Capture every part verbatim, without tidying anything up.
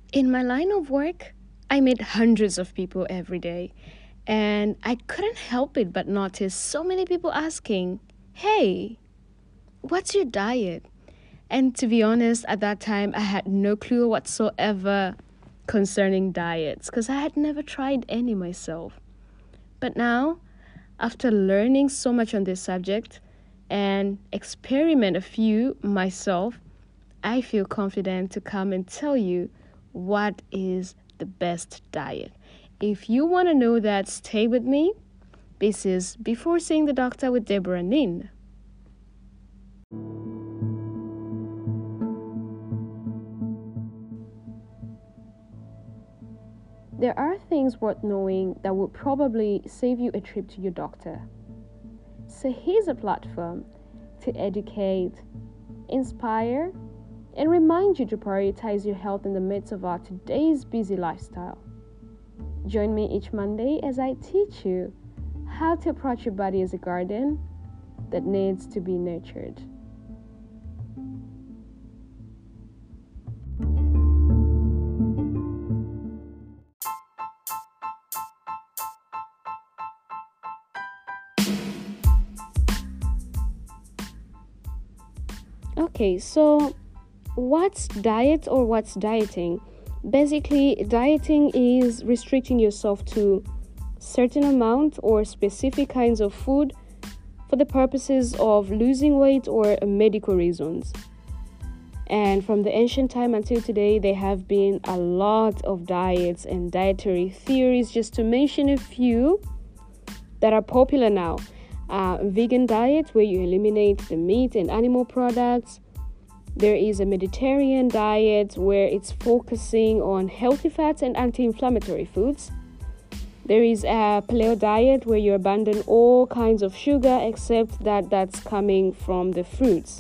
In my line of work, I meet hundreds of people every day, and I couldn't help it but notice so many people asking, "Hey, what's your diet?" And to be honest, at that time, I had no clue whatsoever concerning diets because I had never tried any myself. But now, after learning so much on this subject and experiment a few myself, I feel confident to come and tell you what is the best diet. If you want to know that, stay with me. This is Before Seeing the Doctor with Deborah Nin. There are things worth knowing that will probably save you a trip to your doctor. So here's a platform to educate, inspire, and remind you to prioritize your health in the midst of our today's busy lifestyle. Join me each Monday as I teach you how to approach your body as a garden that needs to be nurtured. Okay, so what's diet or what's dieting? Basically, dieting is restricting yourself to certain amount or specific kinds of food for the purposes of losing weight or medical reasons. And from the ancient time until today, there have been a lot of diets and dietary theories, just to mention a few that are popular now. Uh, vegan diet, where you eliminate the meat and animal products. There is a Mediterranean diet where it's focusing on healthy fats and anti-inflammatory foods. There is a paleo diet where you abandon all kinds of sugar except that that's coming from the fruits.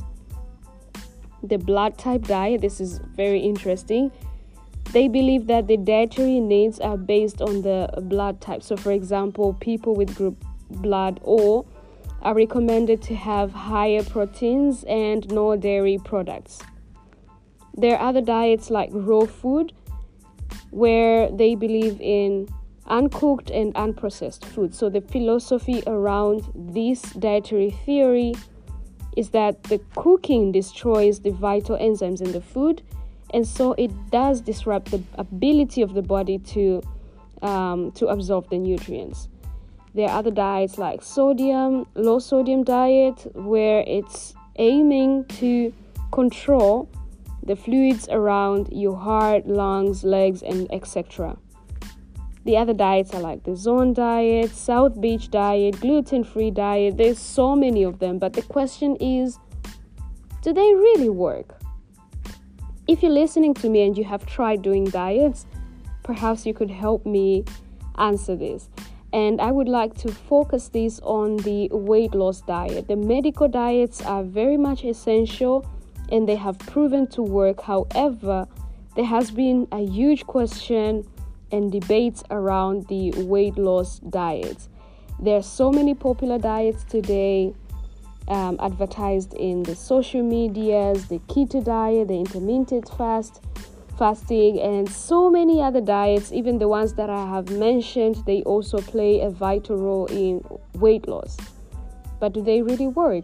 The blood type diet, this is very interesting. They believe that the dietary needs are based on the blood type. So for example, people with group blood O are recommended to have higher proteins and no dairy products. There are other diets like raw food, where they believe in uncooked and unprocessed food. So the philosophy around this dietary theory is that the cooking destroys the vital enzymes in the food, and so it does disrupt the ability of the body to um, to absorb the nutrients. There are other diets like sodium, low sodium diet, where it's aiming to control the fluids around your heart, lungs, legs, and et cetera. The other diets are like the Zone diet, South Beach diet, gluten-free diet. There's so many of them, but the question is, do they really work? If you're listening to me and you have tried doing diets, perhaps you could help me answer this. And I would like to focus this on the weight loss diet. The medical diets are very much essential and they have proven to work. However, there has been a huge question and debates around the weight loss diets. There are so many popular diets today um, advertised in the social medias, the keto diet, the intermittent fast, fasting, and so many other diets. Even the ones that I have mentioned, they also play a vital role in weight loss. But do they really work?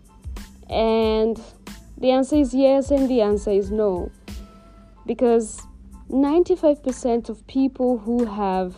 And the answer is yes, and the answer is no. Because ninety-five percent of people who have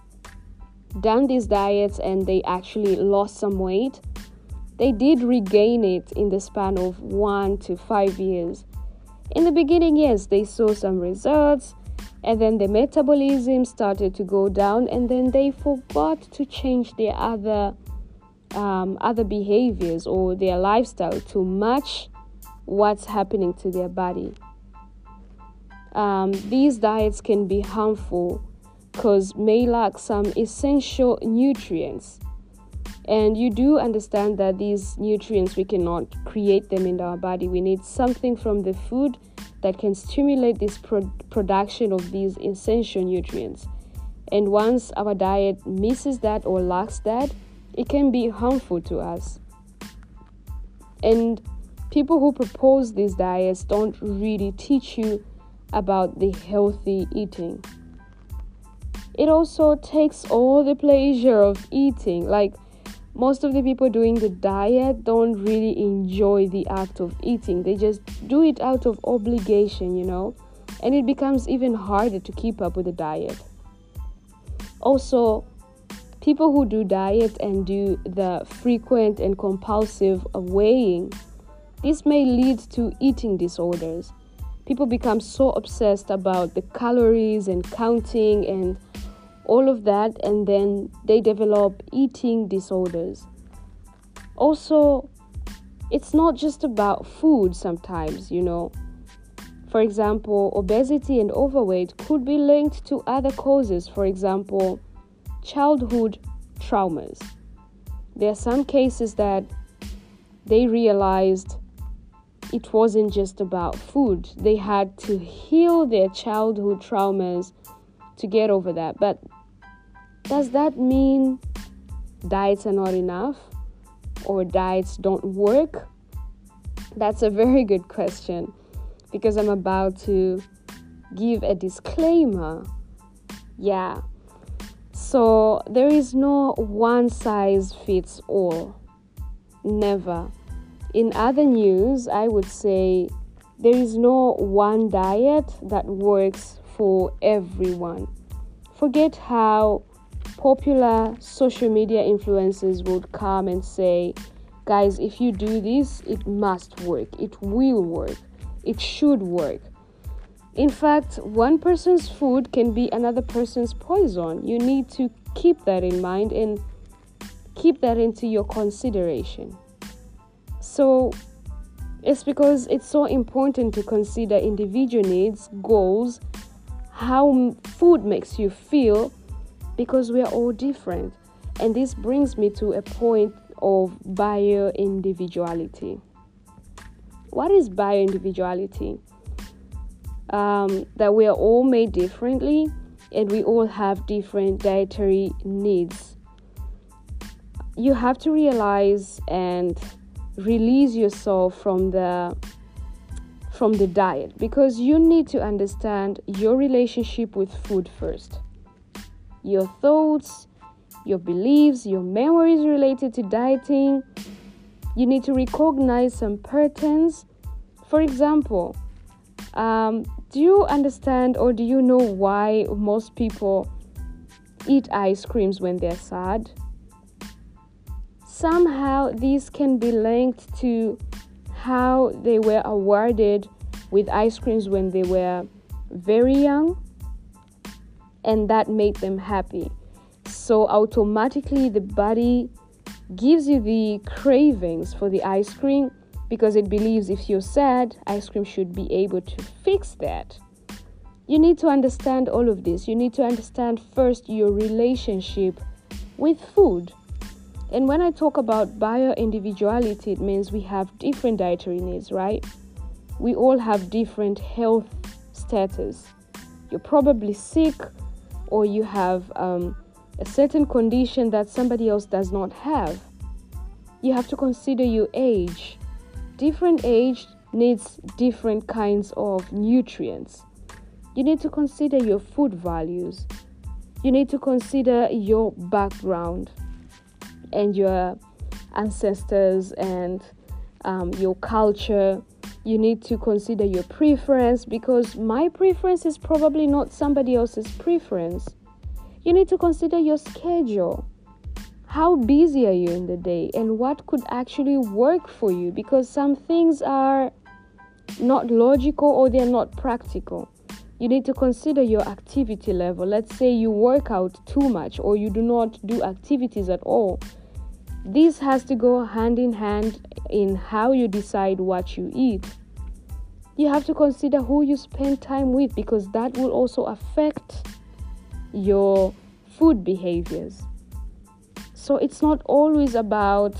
done these diets and they actually lost some weight, they did regain it in the span of one to five years. In the beginning, yes, they saw some results, and then the metabolism started to go down, and then they forgot to change their other um, other behaviors or their lifestyle to match what's happening to their body. Um, these diets can be harmful because may lack some essential nutrients. And you do understand that these nutrients, we cannot create them in our body. We need something from the food that can stimulate this pro- production of these essential nutrients. And once our diet misses that or lacks that, it can be harmful to us. And people who propose these diets don't really teach you about the healthy eating. It also takes all the pleasure of eating. Like, most of the people doing the diet don't really enjoy the act of eating. They just do it out of obligation, you know, and it becomes even harder to keep up with the diet. Also, people who do diet and do the frequent and compulsive weighing, this may lead to eating disorders. People become so obsessed about the calories and counting and all of that, and then they develop eating disorders. Also, it's not just about food sometimes, you know. For example, obesity and overweight could be linked to other causes. For example, childhood traumas. There are some cases that they realized it wasn't just about food. They had to heal their childhood traumas to get over that. But does that mean diets are not enough or diets don't work? That's a very good question, because I'm about to give a disclaimer. Yeah. So there is no one size fits all. Never. In other news, I would say there is no one diet that works for everyone. Forget how popular social media influencers would come and say, guys, if you do this, it must work. It will work. It should work. In fact, one person's food can be another person's poison. You need to keep that in mind and keep that into your consideration. So it's because it's so important to consider individual needs, goals, how food makes you feel, because we are all different. And this brings me to a point of bio-individuality. What is bio-individuality? Um, that we are all made differently and we all have different dietary needs. You have to realize and release yourself from the from the diet, because you need to understand your relationship with food first. Your thoughts, your beliefs, your memories related to dieting. You need to recognize some patterns. For example, um, do you understand or do you know why most people eat ice creams when they're sad? Somehow these can be linked to how they were awarded with ice creams when they were very young, and that made them happy. So automatically the body gives you the cravings for the ice cream, because it believes if you're sad, ice cream should be able to fix that. You need to understand all of this. You need to understand first your relationship with food. And when I talk about bio-individuality, it means we have different dietary needs, right? We all have different health status. You're probably sick, or you have um, a certain condition that somebody else does not have. You have to consider your age. Different age needs different kinds of nutrients. You need to consider your food values. You need to consider your background and your ancestors and um, your culture. You need to consider your preference, because my preference is probably not somebody else's preference. You need to consider your schedule. How busy are you in the day, and what could actually work for you, because some things are not logical or they're not practical. You need to consider your activity level. Let's say you work out too much or you do not do activities at all. This has to go hand in hand in how you decide what you eat. You have to consider who you spend time with, because that will also affect your food behaviors. So it's not always about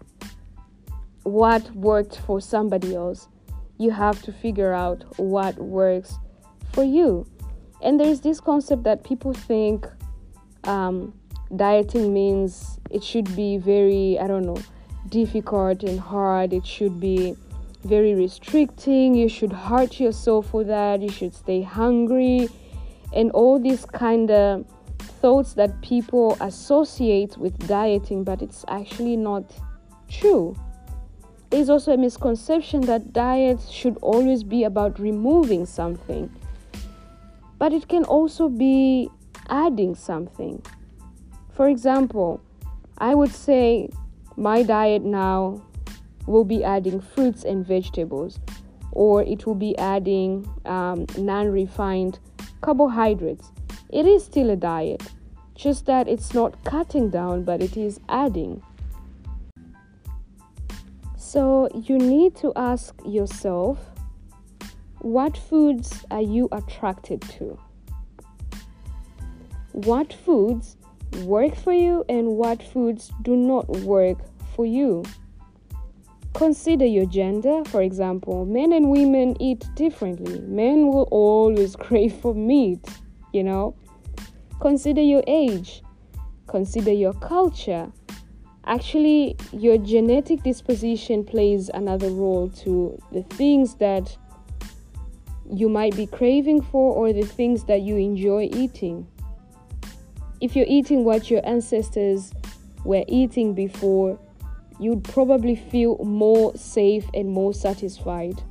what worked for somebody else. You have to figure out what works for you. And there's this concept that people think um, dieting means it should be very, I don't know, difficult and hard. It should be very restricting, you should hurt yourself for that, you should stay hungry, and all these kind of thoughts that people associate with dieting, but it's actually not true. There's also a misconception that diets should always be about removing something, but it can also be adding something. For example, I would say my diet now will be adding fruits and vegetables, or it will be adding um, non-refined carbohydrates. It is still a diet, just that it's not cutting down, but it is adding. So you need to ask yourself, what foods are you attracted to? What foods work for you and what foods do not work for you? Consider your gender. For example, men and women eat differently. Men will always crave for meat, you know. Consider your age. Consider your culture. Actually, your genetic disposition plays another role to the things that you might be craving for or the things that you enjoy eating. If you're eating what your ancestors were eating before, you'd probably feel more safe and more satisfied.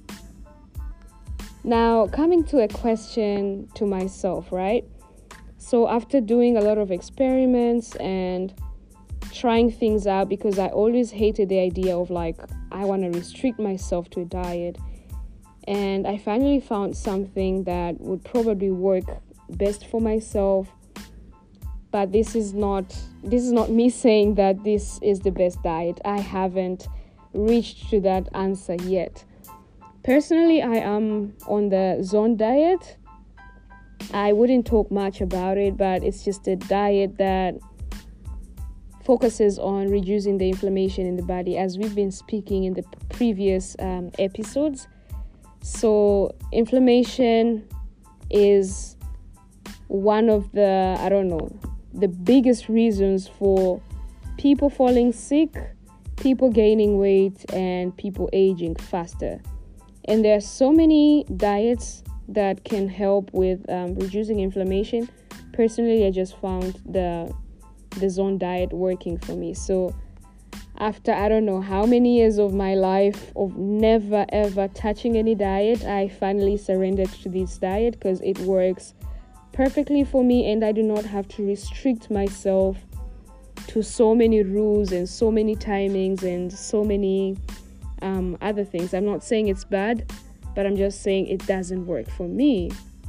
Now, coming to a question to myself, right? So after doing a lot of experiments and trying things out, because I always hated the idea of like, I want to restrict myself to a diet. And I finally found something that would probably work best for myself. But this is not this is not me saying that this is the best diet. I haven't reached to that answer yet. Personally, I am on the Zone diet. I wouldn't talk much about it, but it's just a diet that focuses on reducing the inflammation in the body, as we've been speaking in the previous um, episodes. So inflammation is one of the, I don't know, the biggest reasons for people falling sick, people gaining weight, and people aging faster. And there are so many diets that can help with um, reducing inflammation. Personally, I just found the the Zone diet working for me. So after I don't know how many years of my life of never ever touching any diet, I finally surrendered to this diet because it works perfectly for me, and I do not have to restrict myself to so many rules and so many timings and so many um, other things. I'm not saying it's bad, but I'm just saying it doesn't work for me.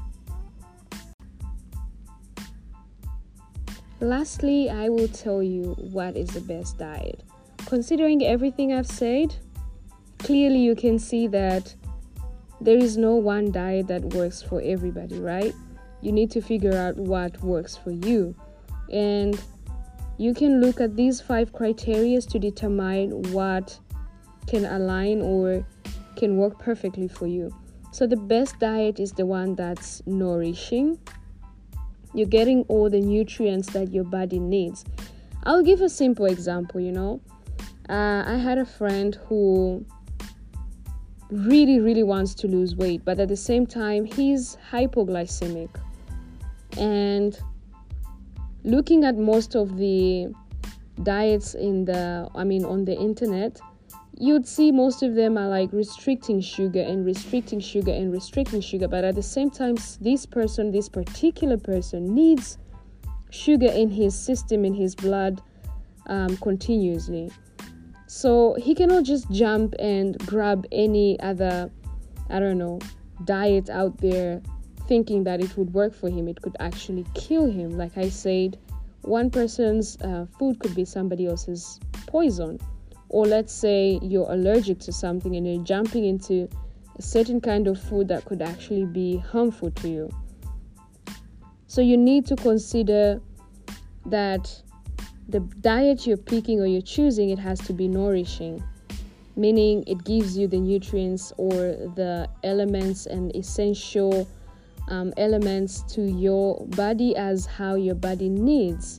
Lastly, I will tell you what is the best diet. Considering everything I've said, clearly you can see that there is no one diet that works for everybody, right? You need to figure out what works for you. And you can look at these five criteria to determine what can align or can work perfectly for you. So the best diet is the one that's nourishing. You're getting all the nutrients that your body needs. I'll give a simple example, you know. Uh, I had a friend who really, really wants to lose weight, but at the same time, he's hypoglycemic. And looking at most of the diets in the, I mean, on the internet, you'd see most of them are like restricting sugar and restricting sugar and restricting sugar. But at the same time, this person, this particular person needs sugar in his system, in his blood, um, continuously. So he cannot just jump and grab any other, I don't know, diet out there thinking that it would work for him. It could actually kill him. Like I said, one person's uh, food could be somebody else's poison. Or let's say you're allergic to something and you're jumping into a certain kind of food that could actually be harmful to you. So you need to consider that the diet you're picking or you're choosing, it has to be nourishing, meaning it gives you the nutrients or the elements and essential um, elements to your body as how your body needs.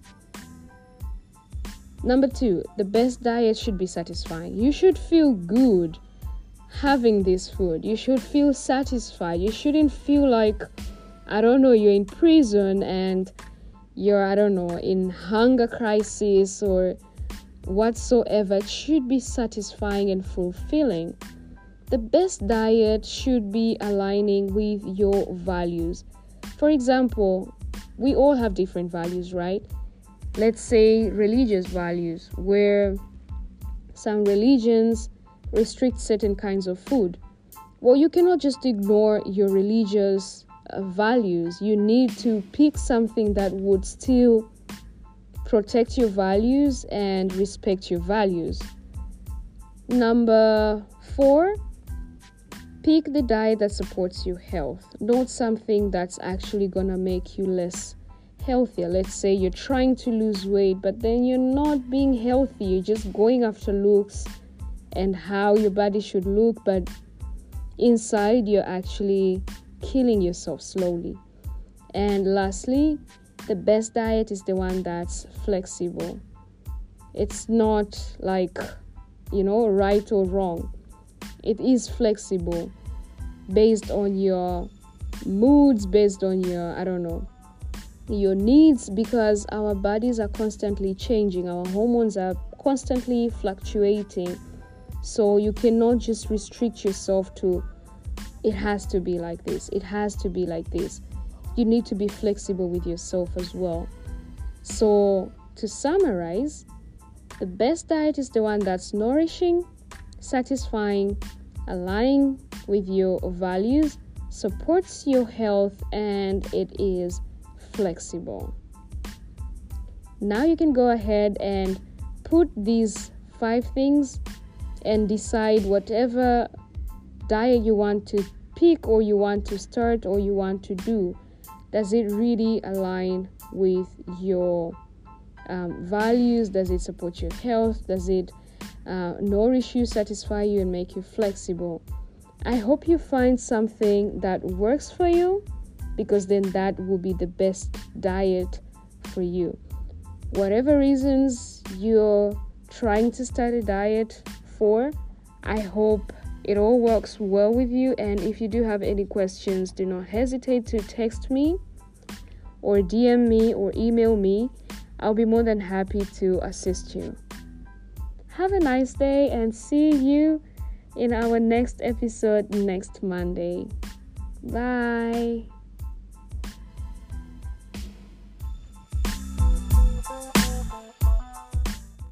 Number two, the best diet should be satisfying. You should feel good having this food. You should feel satisfied. You shouldn't feel like, I don't know, you're in prison and you're, I don't know, in hunger crisis or whatsoever. It should be satisfying and fulfilling. The best diet should be aligning with your values. For example, we all have different values, right? Let's say religious values, where some religions restrict certain kinds of food. Well, you cannot just ignore your religious uh, values. You need to pick something that would still protect your values and respect your values. Number four, pick the diet that supports your health, not something that's actually gonna make you less healthier. Let's say you're trying to lose weight, but then you're not being healthy. You're just going after looks and how your body should look, but inside you're actually killing yourself slowly. And lastly, the best diet is the one that's flexible. It's not like, you know, right or wrong. It is flexible based on your moods, based on your, I don't know, your needs, because our bodies are constantly changing. Our hormones are constantly fluctuating. So you cannot just restrict yourself to, it has to be like this. It has to be like this. You need to be flexible with yourself as well. So to summarize, the best diet is the one that's nourishing, satisfying, aligning with your values, supports your health, and it is flexible. Now you can go ahead and put these five things and decide whatever diet you want to pick or you want to start or you want to do. Does it really align with your um, values? Does it support your health? Does it uh, nourish you, satisfy you, and make you flexible? I hope you find something that works for you, because then that will be the best diet for you. Whatever reasons you're trying to start a diet for, I hope it all works well with you. And if you do have any questions, do not hesitate to text me or D M me or email me. I'll be more than happy to assist you. Have a nice day and see you in our next episode next Monday. Bye.